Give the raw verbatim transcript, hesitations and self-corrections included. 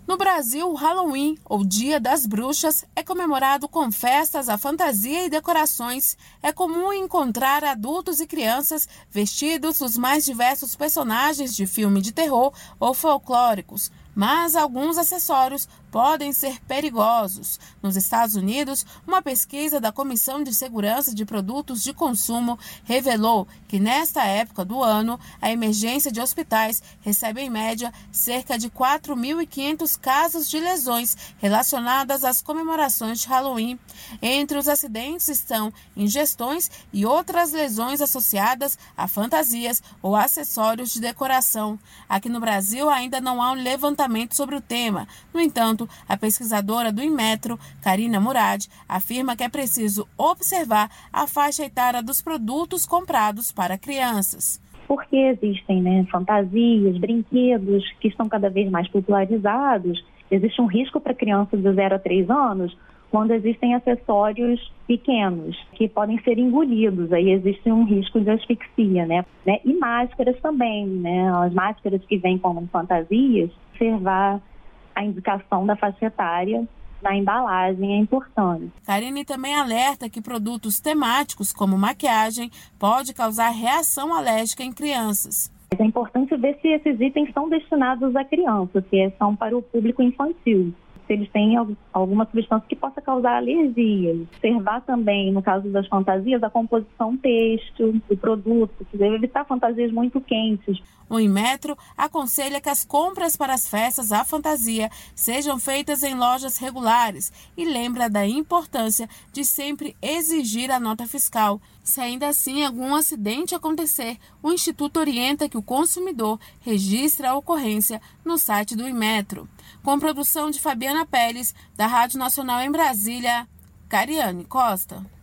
No Brasil, o Halloween, ou Dia das Bruxas, é comemorado com festas à fantasia e decorações. É comum encontrar adultos e crianças vestidos dos mais diversos personagens de filme de terror ou folclóricos, mas alguns acessórios podem ser perigosos. Nos Estados Unidos, uma pesquisa da Comissão de Segurança de Produtos de Consumo revelou que, nesta época do ano, a emergência de hospitais recebe, em média, cerca de quatro mil e quinhentos casos de lesões relacionadas às comemorações de Halloween. Entre os acidentes estão ingestões e outras lesões associadas a fantasias ou acessórios de decoração. Aqui no Brasil, ainda não há um levantamento sobre o tema. No entanto, a pesquisadora do Inmetro, Karina Murad, afirma que é preciso observar a faixa etária dos produtos comprados para crianças. Porque existem, né, fantasias, brinquedos que estão cada vez mais popularizados. Existe um risco para crianças de zero a três anos quando existem acessórios pequenos que podem ser engolidos. Aí existe um risco de asfixia, né? E máscaras também, né? As máscaras que vêm como fantasias, observar a indicação da faixa etária na embalagem é importante. Karine também alerta que produtos temáticos, como maquiagem, pode causar reação alérgica em crianças. É importante ver se esses itens são destinados à criança, se são para o público infantil, se eles têm alguma substância que possa causar alergia. Observar também, no caso das fantasias, a composição têxtil do produto, que deve evitar fantasias muito quentes. O Inmetro aconselha que as compras para as festas à fantasia sejam feitas em lojas regulares e lembra da importância de sempre exigir a nota fiscal. Se ainda assim algum acidente acontecer, o Instituto orienta que o consumidor registre a ocorrência no site do Inmetro. Com produção de Fabiana Pérez, da Rádio Nacional em Brasília, Cariane Costa.